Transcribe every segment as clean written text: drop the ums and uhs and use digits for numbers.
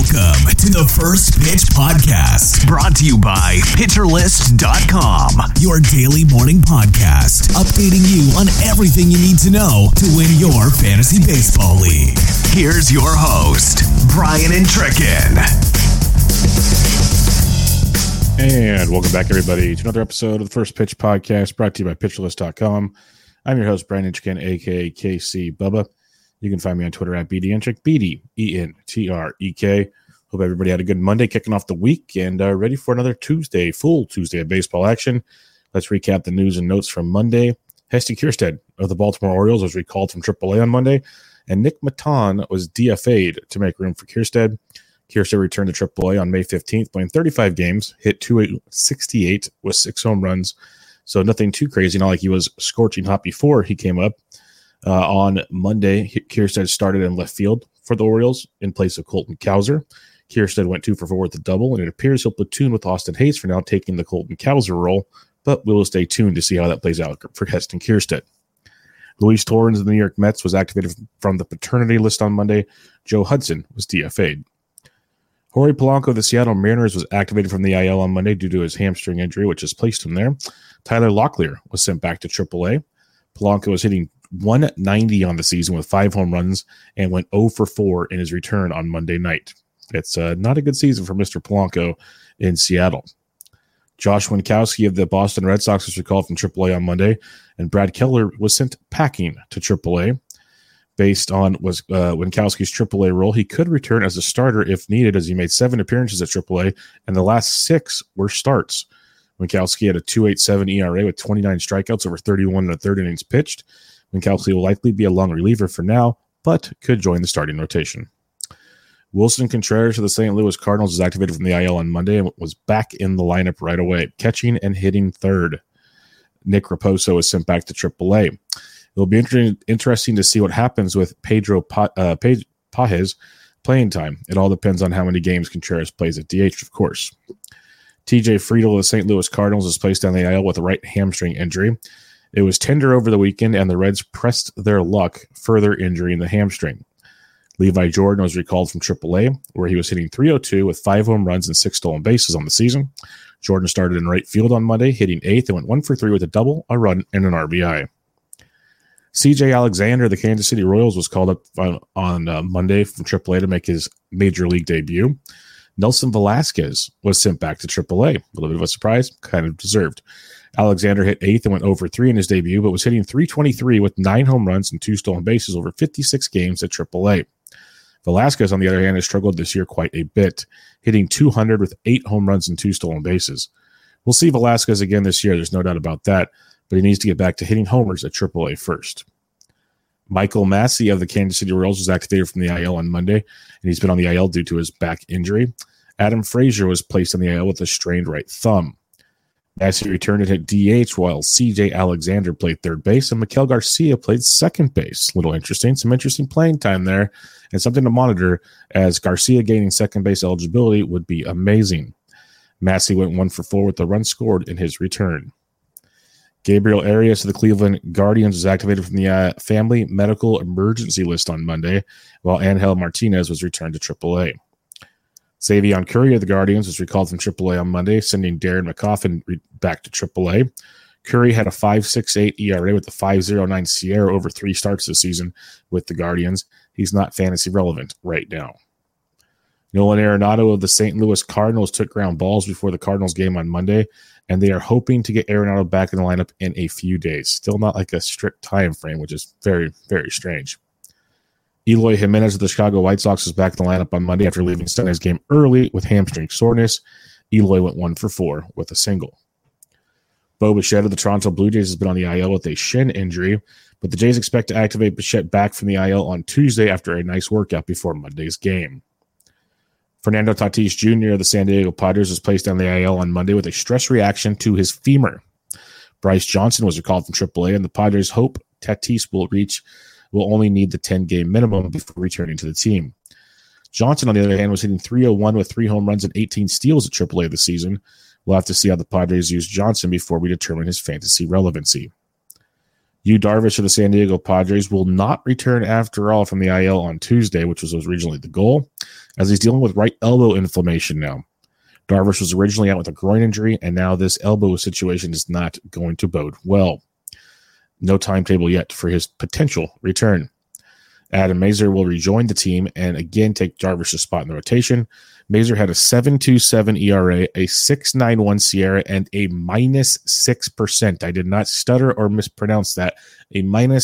Welcome to the First Pitch Podcast, brought to you by PitcherList.com, your daily morning podcast, updating you on everything you need to know to win your fantasy baseball league. Here's your host, Brian Entrekin. And welcome back, everybody, to another episode of the First Pitch Podcast, brought to you by PitcherList.com. I'm your host, Brian Entrekin, a.k.a. KC Bubba. You can find me on Twitter at BDentrek, BDENTREK. Hope everybody had a good Monday kicking off the week and ready for another Tuesday, full Tuesday of baseball action. Let's recap the news and notes from Monday. Heston Kjerstad of the Baltimore Orioles was recalled from AAA on Monday, and Nick Maton was DFA'd to make room for Kjerstad. Kjerstad returned to AAA on May 15th, playing 35 games, hit .268 with 6 home runs. So nothing too crazy, not like he was scorching hot before he came up. On Monday, Kjerstad started in left field for the Orioles in place of Colton Cowser. Kjerstad went 2 for 4 with a double, and it appears he'll platoon with Austin Hayes for now, taking the Colton Cowser role, but we'll stay tuned to see how that plays out for Heston Kjerstad. Luis Torrens of the New York Mets was activated from the paternity list on Monday. Joe Hudson was DFA'd. Jorge Polanco of the Seattle Mariners was activated from the IL on Monday due to his hamstring injury, which has placed him there. Tyler Locklear was sent back to AAA. Polanco was hitting .190 on the season with 5 home runs and went 0 for 4 in his return on Monday night. It's not a good season for Mr. Polanco in Seattle. Josh Winkowski of the Boston Red Sox was recalled from AAA on Monday, and Brad Keller was sent packing to AAA. Based on Winkowski's AAA role, he could return as a starter if needed, as he made 7 appearances at AAA, and the last 6 were starts. Winkowski had a .287 ERA with 29 strikeouts over 31 and a third innings pitched. Winkowski will likely be a long reliever for now, but could join the starting rotation. Wilson Contreras of the St. Louis Cardinals was activated from the IL on Monday and was back in the lineup right away, catching and hitting third. Nick Raposo was sent back to AAA. It will be interesting to see what happens with Pedro Pages playing time. It all depends on how many games Contreras plays at DH, of course. TJ Friedl of the St. Louis Cardinals was placed on the IL with a right hamstring injury. It was tender over the weekend, and the Reds pressed their luck, further injuring the hamstring. Levi Jordan was recalled from AAA, where he was hitting .302 with 5 home runs and 6 stolen bases on the season. Jordan started in right field on Monday, hitting 8th and went 1 for 3 with a double, a run, and an RBI. CJ Alexander of the Kansas City Royals was called up on Monday from AAA to make his major league debut. Nelson Velasquez was sent back to AAA. A little bit of a surprise, kind of deserved. Alexander hit 8th and went over 3 in his debut, but was hitting .323 with 9 home runs and 2 stolen bases over 56 games at AAA. Velasquez, on the other hand, has struggled this year quite a bit, hitting .200 with 8 home runs and 2 stolen bases. We'll see Velasquez again this year, there's no doubt about that, but he needs to get back to hitting homers at AAA first. Michael Massey of the Kansas City Royals was activated from the IL on Monday, and he's been on the IL due to his back injury. Adam Frazier was placed on the IL with a strained right thumb. Massey returned and hit DH, while C.J. Alexander played third base, and Miguel Garcia played second base. A little interesting. Some interesting playing time there, and something to monitor, as Garcia gaining second base eligibility would be amazing. Massey went 1 for 4 with the run scored in his return. Gabriel Arias of the Cleveland Guardians was activated from the family medical emergency list on Monday, while Angel Martinez was returned to AAA. Xavier Curry of the Guardians was recalled from AAA on Monday, sending Darren McCoffin back to AAA. Curry had a .568 ERA with a .509 Sierra over 3 starts this season with the Guardians. He's not fantasy relevant right now. Nolan Arenado of the St. Louis Cardinals took ground balls before the Cardinals game on Monday, and they are hoping to get Arenado back in the lineup in a few days. Still not like a strict time frame, which is very, very strange. Eloy Jimenez of the Chicago White Sox was back in the lineup on Monday after leaving Sunday's game early with hamstring soreness. Eloy went 1 for 4 with a single. Bo Bichette of the Toronto Blue Jays has been on the IL with a shin injury, but the Jays expect to activate Bichette back from the IL on Tuesday after a nice workout before Monday's game. Fernando Tatis Jr. of the San Diego Padres was placed on the IL on Monday with a stress reaction to his femur. Bryce Johnson was recalled from AAA, and the Padres hope Tatis will only need the 10-game minimum before returning to the team. Johnson, on the other hand, was hitting .301 with 3 home runs and 18 steals at AAA this season. We'll have to see how the Padres use Johnson before we determine his fantasy relevancy. Yu Darvish of the San Diego Padres will not return after all from the IL on Tuesday, which was originally the goal, as he's dealing with right elbow inflammation now. Darvish was originally out with a groin injury, and now this elbow situation is not going to bode well. No timetable yet for his potential return. Adam Mazur will rejoin the team and again take Darvish's spot in the rotation. Mazur had a 7.27 ERA, a 6.91 SIERA, and a -6%. I did not stutter or mispronounce that. A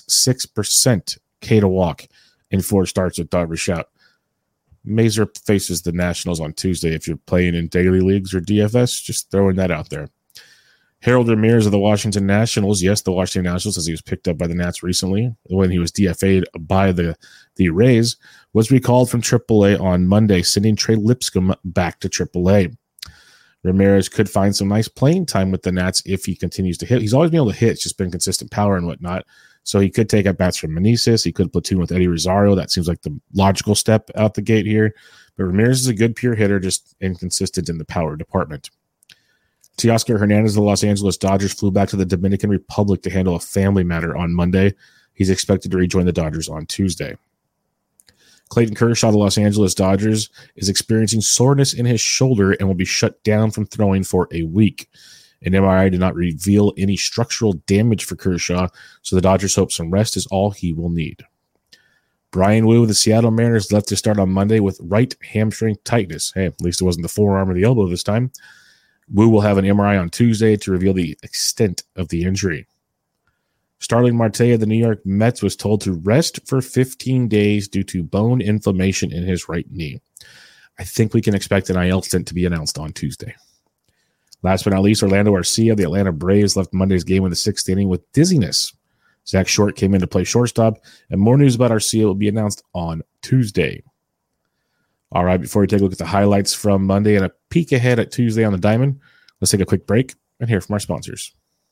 -6% K to walk in 4 starts with Darvish out. Mazur faces the Nationals on Tuesday if you're playing in daily leagues or DFS. Just throwing that out there. Harold Ramirez of the Washington Nationals. Yes, the Washington Nationals, as he was picked up by the Nats recently when he was DFA'd by the Rays, was recalled from AAA on Monday, sending Trey Lipscomb back to AAA. Ramirez could find some nice playing time with the Nats if he continues to hit. He's always been able to hit. It's just been consistent power and whatnot. So he could take at bats from Meneses. He could platoon with Eddie Rosario. That seems like the logical step out the gate here. But Ramirez is a good pure hitter, just inconsistent in the power department. Teoscar Hernandez of the Los Angeles Dodgers flew back to the Dominican Republic to handle a family matter on Monday. He's expected to rejoin the Dodgers on Tuesday. Clayton Kershaw of the Los Angeles Dodgers is experiencing soreness in his shoulder and will be shut down from throwing for a week. An MRI did not reveal any structural damage for Kershaw, so the Dodgers hope some rest is all he will need. Brian Wu of the Seattle Mariners left to start on Monday with right hamstring tightness. Hey, at least it wasn't the forearm or the elbow this time. Wu will have an MRI on Tuesday to reveal the extent of the injury. Starling Marte of the New York Mets was told to rest for 15 days due to bone inflammation in his right knee. I think we can expect an IL stint to be announced on Tuesday. Last but not least, Orlando Arcia of the Atlanta Braves left Monday's game in the 6th inning with dizziness. Zach Short came in to play shortstop, and more news about Arcia will be announced on Tuesday. All right, before we take a look at the highlights from Monday and a peek ahead at Tuesday on the diamond, let's take a quick break and hear from our sponsors.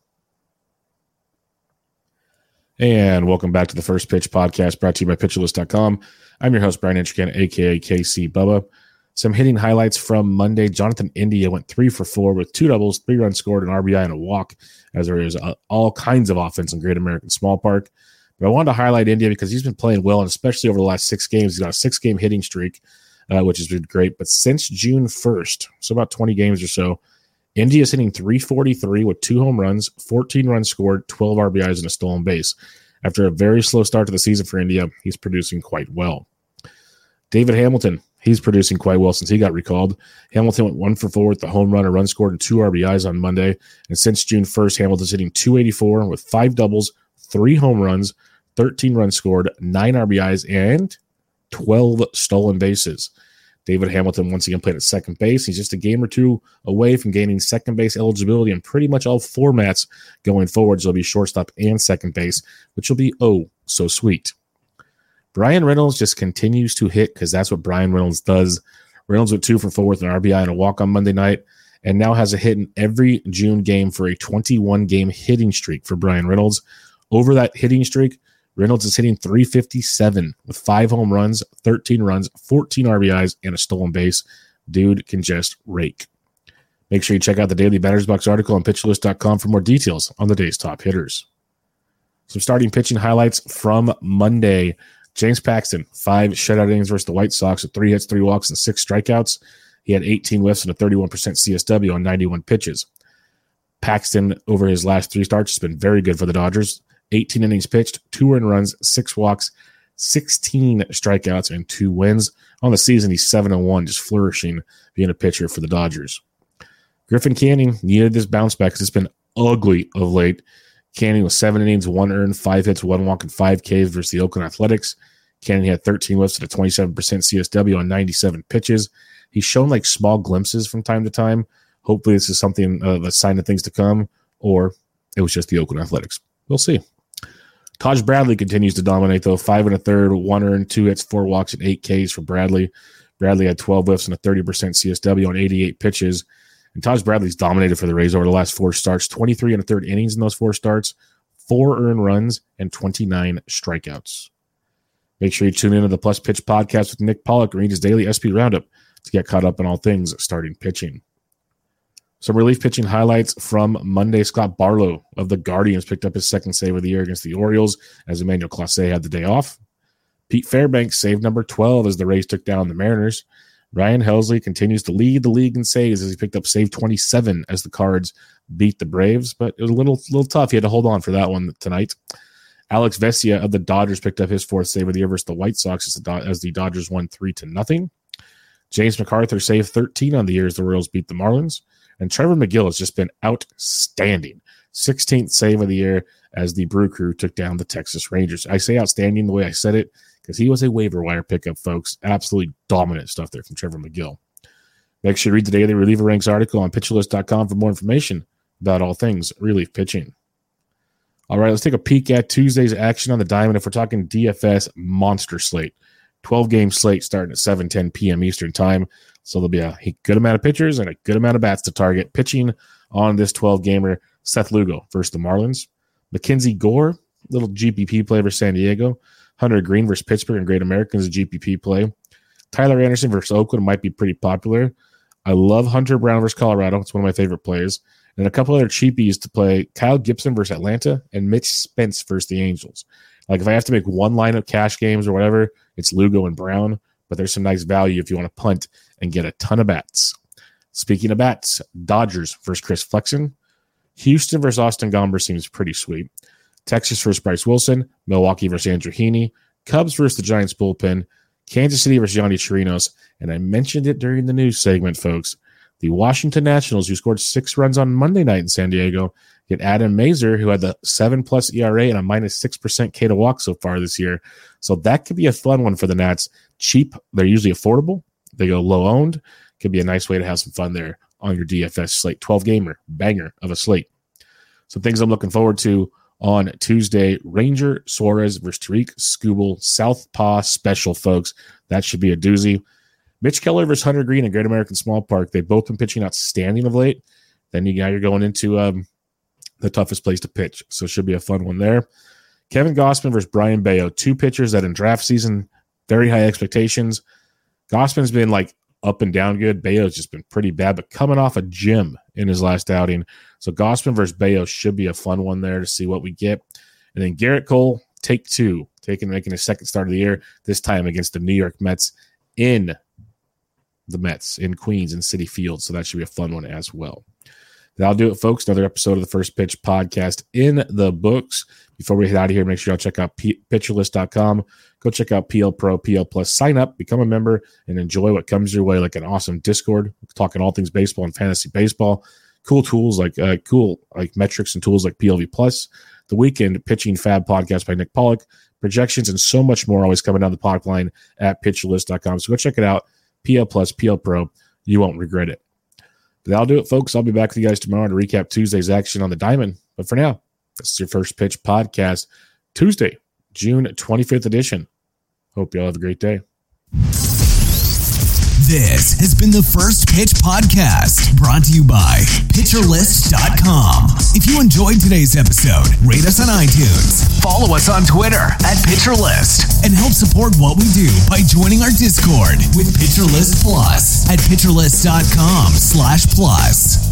And welcome back to the First Pitch Podcast, brought to you by PitcherList.com. I'm your host, Brian Intrican, a.k.a. KC Bubba. Some hitting highlights from Monday. Jonathan India went 3 for 4 with 2 doubles, 3 runs scored, an RBI, and a walk, as there is all kinds of offense in Great American Small Park. But I wanted to highlight India because he's been playing well, and especially over the last 6 games. He's got a 6-game hitting streak, which has been great. But since June 1st, so about 20 games or so, India is hitting .343 with 2 home runs, 14 runs scored, 12 RBIs, and a stolen base. After a very slow start to the season for India, he's producing quite well. David Hamilton, he's producing quite well since he got recalled. Hamilton went 1 for 4 with the home run, a run scored, and 2 RBIs on Monday. And since June 1st, Hamilton's hitting .284 with 5 doubles, 3 home runs, 13 runs scored, 9 RBIs, and 12 stolen bases. David Hamilton once again played at second base. He's just a game or 2 away from gaining second base eligibility in pretty much all formats going forward. So he'll be shortstop and second base, which will be so sweet. Brian Reynolds just continues to hit because that's what Brian Reynolds does. Reynolds with 2 for 4 with an RBI and a walk on Monday night, and now has a hit in every June game for a 21-game hitting streak for Brian Reynolds. Over that hitting streak, Reynolds is hitting .357 with 5 home runs, 13 runs, 14 RBIs, and a stolen base. Dude can just rake. Make sure you check out the Daily Batters Box article on PitcherList.com for more details on the day's top hitters. Some starting pitching highlights from Monday. James Paxton, 5 shutout innings versus the White Sox with 3 hits, 3 walks, and 6 strikeouts. He had 18 whiffs and a 31% CSW on 91 pitches. Paxton, over his last 3 starts, has been very good for the Dodgers. 18 innings pitched, 2 earned runs, 6 walks, 16 strikeouts, and 2 wins. On the season, he's 7-1, just flourishing being a pitcher for the Dodgers. Griffin Canning needed this bounce back because it's been ugly of late. Canning was 7 innings, 1 earned, 5 hits, 1 walk, and 5 Ks versus the Oakland Athletics. Canning had 13 whiffs and a 27% CSW on 97 pitches. He's shown like small glimpses from time to time. Hopefully this is something of a sign of things to come, or it was just the Oakland Athletics. We'll see. Taj Bradley continues to dominate, though. 5 1/3, 1 earned, 2 hits, 4 walks, and 8 Ks for Bradley. Bradley had 12 whiffs and a 30% CSW on 88 pitches. And Taj Bradley's dominated for the Rays over the last 4 starts, 23 1/3 innings in those 4 starts, 4 earned runs, and 29 strikeouts. Make sure you tune into the Plus Pitch podcast with Nick Pollock and read his daily SP Roundup to get caught up on all things starting pitching. Some relief pitching highlights from Monday. Scott Barlow of the Guardians picked up his second save of the year against the Orioles as Emmanuel Clase had the day off. Pete Fairbanks saved number 12 as the Rays took down the Mariners. Ryan Helsley continues to lead the league in saves as he picked up save 27 as the Cards beat the Braves, but it was a little tough. He had to hold on for that one tonight. Alex Vesia of the Dodgers picked up his fourth save of the year versus the White Sox as the Dodgers won 3-0. James MacArthur saved 13 on the year as the Royals beat the Marlins. And Trevor McGill has just been outstanding. 16th save of the year as the Brew Crew took down the Texas Rangers. I say outstanding the way I said it because he was a waiver wire pickup, folks. Absolutely dominant stuff there from Trevor McGill. Make sure you read the Daily Reliever Ranks article on PitcherList.com for more information about all things relief pitching. All right, let's take a peek at Tuesday's action on the diamond. If we're talking DFS monster slate, 12-game slate starting at 7:10 p.m. Eastern time. So there'll be a good amount of pitchers and a good amount of bats to target. Pitching on this 12-gamer, Seth Lugo versus the Marlins. Mackenzie Gore, little GPP play versus San Diego. Hunter Green versus Pittsburgh and Great Americans, a GPP play. Tyler Anderson versus Oakland might be pretty popular. I love Hunter Brown versus Colorado. It's one of my favorite plays. And a couple other cheapies to play, Kyle Gibson versus Atlanta and Mitch Spence versus the Angels. Like if I have to make one lineup cash games or whatever, it's Lugo and Brown. But there's some nice value if you want to punt and get a ton of bats. Speaking of bats, Dodgers versus Chris Flexen. Houston versus Austin Gomber seems pretty sweet. Texas versus Bryce Wilson. Milwaukee versus Andrew Heaney. Cubs versus the Giants bullpen. Kansas City versus Yonny Chirinos. And I mentioned it during the news segment, folks. The Washington Nationals, who scored 6 runs on Monday night in San Diego, get Adam Mazur, who had the 7+ ERA and a -6% K to walk so far this year. So that could be a fun one for the Nats. Cheap. They're usually affordable. They go low owned. Could be a nice way to have some fun there on your DFS slate. 12-gamer, banger of a slate. Some things I'm looking forward to on Tuesday. Ranger Suarez versus Tariq Skubal. Southpaw special, folks. That should be a doozy. Mitch Keller versus Hunter Green at Great American Small Park. They've both been pitching outstanding of late. Then you're going into the toughest place to pitch. So it should be a fun one there. Kevin Gausman versus Brian Bayo. 2 pitchers that in draft season, very high expectations. Gausman's been like up and down good. Bayo's just been pretty bad, but coming off a gym in his last outing. So Gausman versus Bayo should be a fun one there to see what we get. And then Garrett Cole, take 2, making his second start of the year, this time against the New York Mets in Queens and Citi Field. So that should be a fun one as well. That'll do it, folks. Another episode of the First Pitch podcast in the books. Before we head out of here, make sure y'all check out PitcherList.com. Go check out PL Pro, PL Plus. Sign up, become a member, and enjoy what comes your way, like an awesome Discord. We're talking all things baseball and fantasy baseball. Cool tools like metrics and tools like PLV Plus. The Weekend Pitching Fab podcast by Nick Pollock. Projections and so much more always coming down the pipeline at PitcherList.com. So go check it out. PL Plus, PL Pro. You won't regret it. But that'll do it, folks. I'll be back with you guys tomorrow to recap Tuesday's action on the diamond. But for now, this is your First Pitch podcast, Tuesday, June 25th edition. Hope you all have a great day. This has been the First Pitch Podcast, brought to you by PitcherList.com. If you enjoyed today's episode, rate us on iTunes, follow us on Twitter at PitcherList, and help support what we do by joining our Discord with PitcherList Plus at PitcherList.com/plus.